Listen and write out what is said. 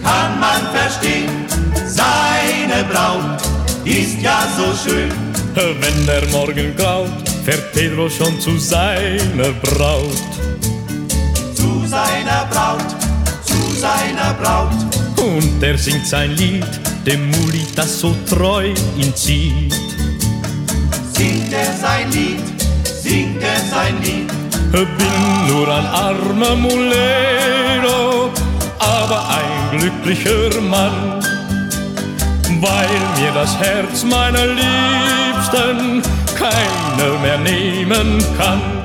kann man verstehen. Seine Braut ist ja so schön. Wenn der Morgen graut, fährt Pedro schon zu seiner Braut. Zu seiner Braut, zu seiner Braut. Und er singt sein Lied, dem Muli, das so treu ihn zieht. Singt er sein Lied, singt er sein Lied. Bin nur ein armer Mulero, aber ein glücklicher Mann, weil mir das Herz meiner Liebsten keiner mehr nehmen kann.